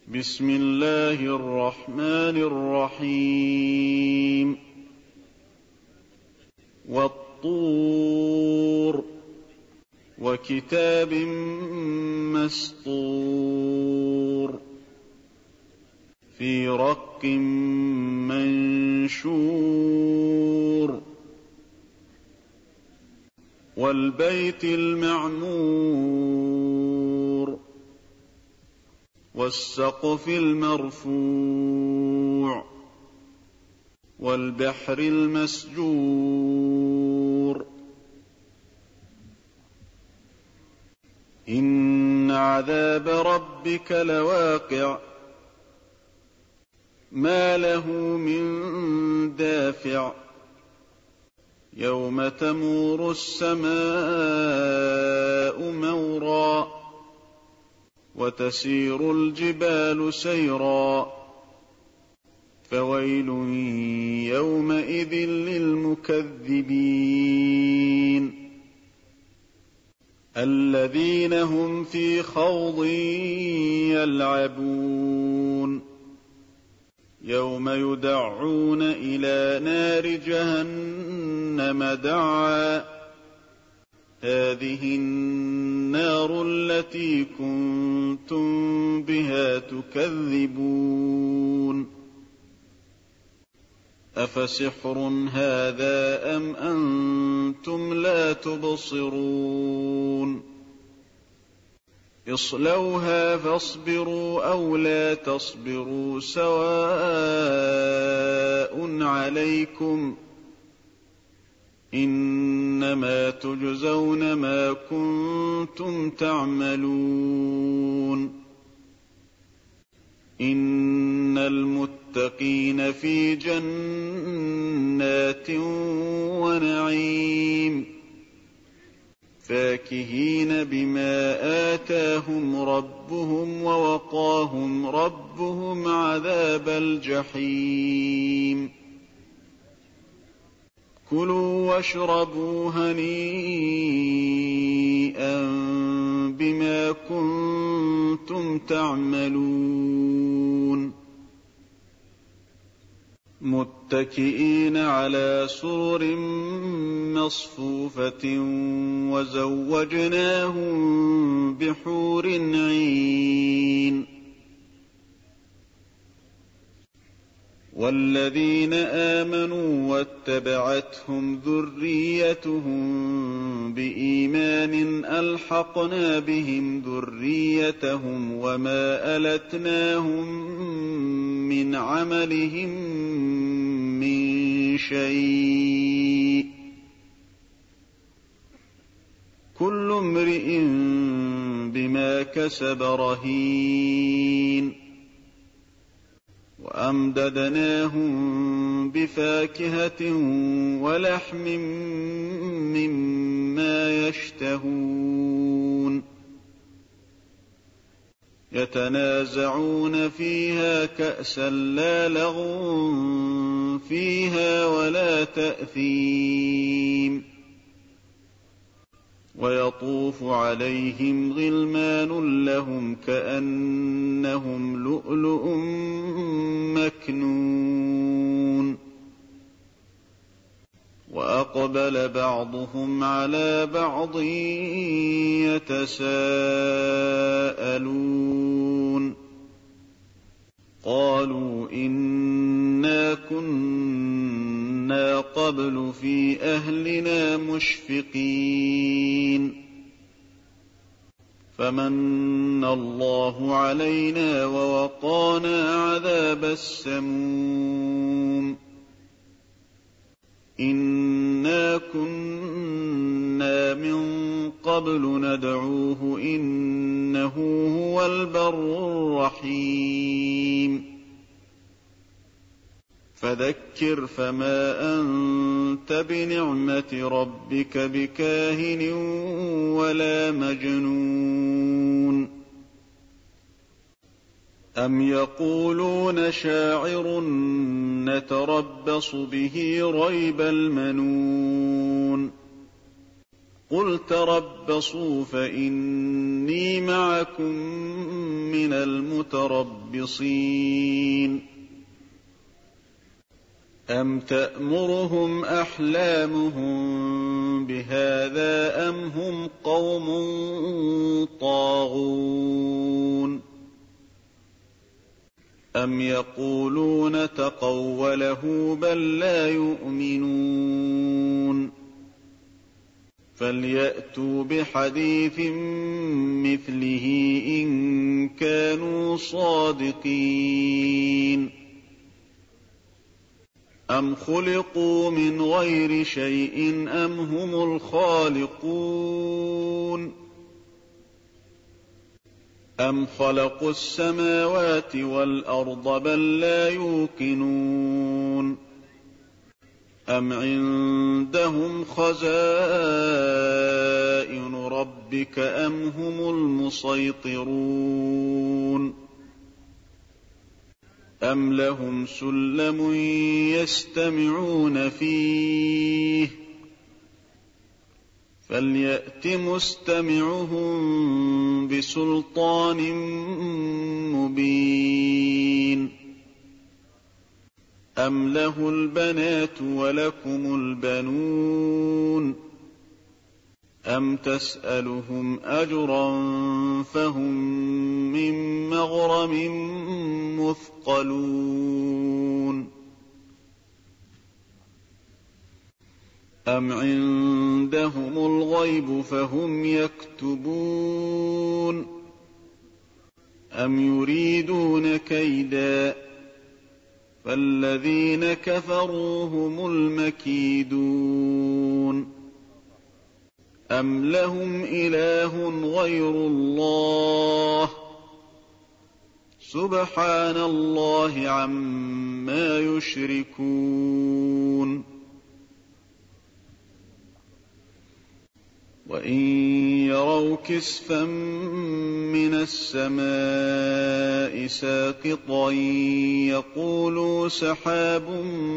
بسم الله الرحمن الرحيم. والطور وكتاب مسطور في رق منشور والبيت المعمور والسقف المرفوع والبحر المسجور إن عذاب ربك لواقع ما له من دافع يوم تمور السماء مورا وتسير الجبال سيرا فويل يومئذ للمكذبين الذين هم في خوض يلعبون يوم يدعون إلى نار جهنم دعا هذه النار التي كنتم بها تكذبون أفسحر هذا أم أنتم لا تبصرون اصلوها فاصبروا أو لا تصبروا سواء عليكم إنما تجزون ما كنتم تعملون إن المتقين في جنات ونعيم فاكهين بما آتاهم ربهم ووقاهم ربهم عذاب الجحيم كلوا واشربوا هنيئا بما كنتم تعملون متكئين على سرر مصفوفة وزوجناهم بحور عين والذين آمنوا واتبعتهم ذريتهم بإيمان ألحقنا بهم ذريتهم وما ألتناهم من عملهم من شيء كل امرئ بما كسب رهين وأمددناهم بفاكهة ولحم مما يشتهون يتنازعون فيها كأسا لا لغو فيها ولا تأثيم ويطوف عليهم غلمان لهم كأنهم لؤلؤ مكنون وأقبل بعضهم على بعض يتساءلون قالوا إنا كنا قبل في أهلنا مشفقين فمن الله علينا ووقانا عذاب السموم إنا كنا من قبل ندعوه إنه هو البر الرحيم فذكر فما أنت بنعمة ربك بكاهن ولا مجنون أم يقولون شاعر نتربص به ريب المنون قُلْ تَرَبَّصُوا فَإِنِّي مَعَكُم مِّنَ الْمُتَرَبِّصِينَ أَمْ تَأْمُرُهُمْ أَحْلَامُهُم بِهَٰذَا أَمْ هُمْ قَوْمٌ طَاغُونَ أَمْ يَقُولُونَ تَقَوَّلَهُ بَل لَّا يُؤْمِنُونَ فَلْيَأْتُوا بِحَدِيثٍ مِّثْلِهِ إِن كَانُوا صَادِقِينَ أَمْ خُلِقُوا مِنْ غَيْرِ شَيْءٍ أَمْ هُمُ الْخَالِقُونَ أَمْ خَلَقُوا السَّمَاوَاتِ وَالْأَرْضَ بَل لَّا يُوقِنُونَ أَمْ عِندَهُمْ خَزَائِنُ رَبِّكَ أَمْ هُمُ الْمُصَيْطِرُونَ أَمْ لَهُمْ سُلَّمٌ يَسْتَمِعُونَ فِيهِ فَلْيَأْتِ مُسْتَمِعُهُم بِسُلْطَانٍ مُّبِينٍ أَمْ لَهُ الْبَنَاتُ وَلَكُمُ الْبَنُونَ أَمْ تَسْأَلُهُمْ أَجْرًا فَهُم مِّن مَّغْرَمٍ مُّثْقَلُونَ أَمْ عِندَهُمُ الْغَيْبُ فَهُمْ يَكْتُبُونَ أَمْ يُرِيدُونَ كَيْدًا فَالَّذِينَ كَفَرُوا هُمُ الْمَكِيدُونَ أَمْ لَهُمْ إِلَٰهٌ غَيْرُ اللَّهِ سُبْحَانَ اللَّهِ عَمَّا يُشْرِكُونَ وَإِن يَرَوْا كِسْفًا مِّنَ السَّمَاءِ سَاقِطًا يَقُولُوا سَحَابٌ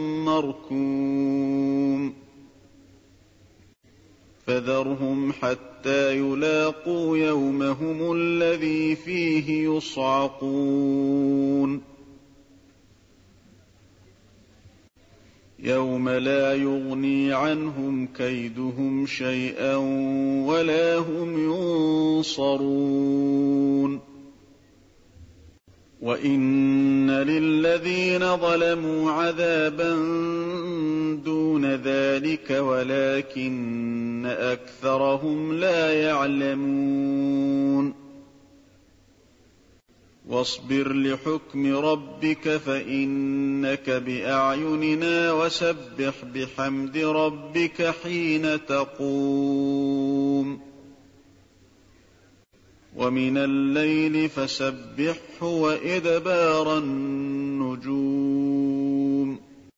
مَّرْكُومٌ فَذَرْهُمْ حَتَّىٰ يُلَاقُوا يَوْمَهُمُ الَّذِي فِيهِ يُصْعَقُونَ يَوْمَ لَا يُغْنِي عَنْهُمْ كَيْدُهُمْ شَيْئًا وَلَا هُمْ يُنصَرُونَ وَإِنَّ لِلَّذِينَ ظَلَمُوا عَذَابًا دُونَ ذَٰلِكَ وَلَٰكِنَّ أَكْثَرَهُمْ لَا يَعْلَمُونَ وَاصْبِرْ لِحُكْمِ رَبِّكَ فَإِنَّكَ بِأَعْيُنِنَا وَسَبِّحْ بِحَمْدِ رَبِّكَ حِينَ تَقُومُ وَمِنَ اللَّيْلِ فَسَبِّحْهُ وَإِدْبَارَ النُّجُومِ